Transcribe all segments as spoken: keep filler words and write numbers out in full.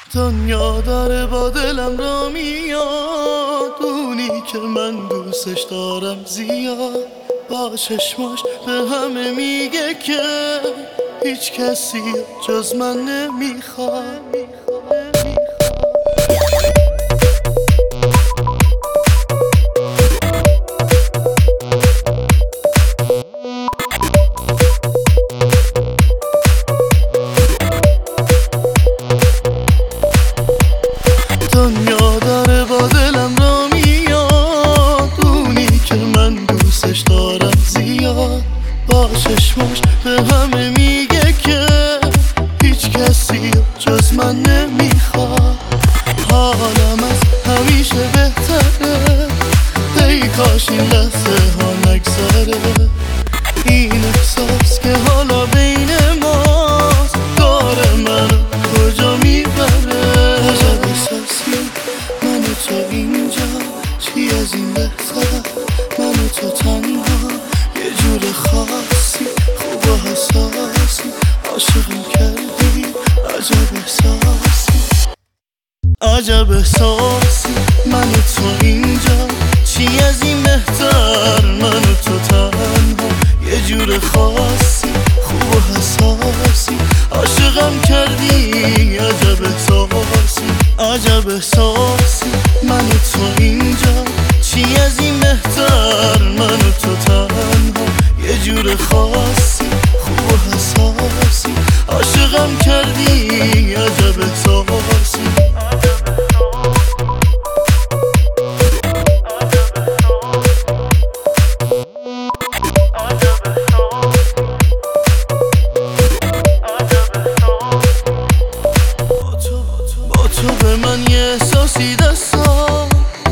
دنیا داره با دلم را میاد، اونی که من دوستش دارم زیاد. با چشماش به همه میگه که هیچ کسی جز من نمیخواد. دنیا داره با دلم را میاد، اونی که من دوستش دارم زیاد. با چشماش به همه میگه که هیچ کسی جز من نمیخواد. حالم از همیشه بهتره، ای کاش این لحظه ها نگذره. این احساس که حالا بین ماست داره منو کجا میبره. عجب احساسی من و تو اینجا، چی از این بهتر؟ من و تو تنها یه جور خاصی، خوب و حساسی، عاشقم کردی. عجب احساسی عجب احساسی من و تو اینجا، چی از این بهتر؟ من و تو تنها یه جور خاصی، خوب و حساسی، عاشقم کردی. عجب احساسی عجب احساسی من و تو اینجا، چی از این بهتر؟ من و تو تنها یه جور خاصی، خوب و حساسی، عاشقم کردی. عجب احساسی تو به من یه احساسی دستم،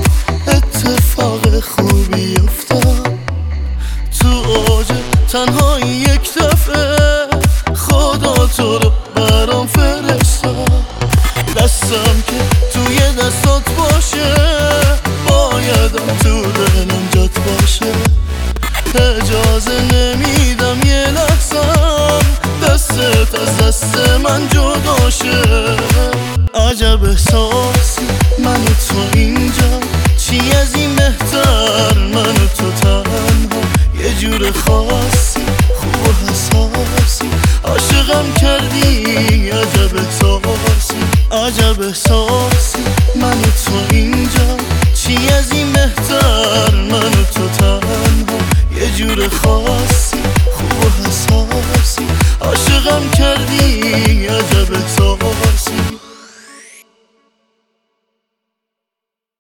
اتفاق خوبی افتاد. تو اوج تنهایی یک دفعه خدا تو رو برام فرستاد. دستم که توی دستات باشه، بایدم تو دلم جات باشه. اجازه نمیدم یه لحظم دستت از دست من جدا شه. عجب احساسی من و تو اینجا، چی از این بهتر؟ من و تو تنها یه جور خاصی، خوب و حساسی، عاشقم کردی. عجب احساسی عجب احساسی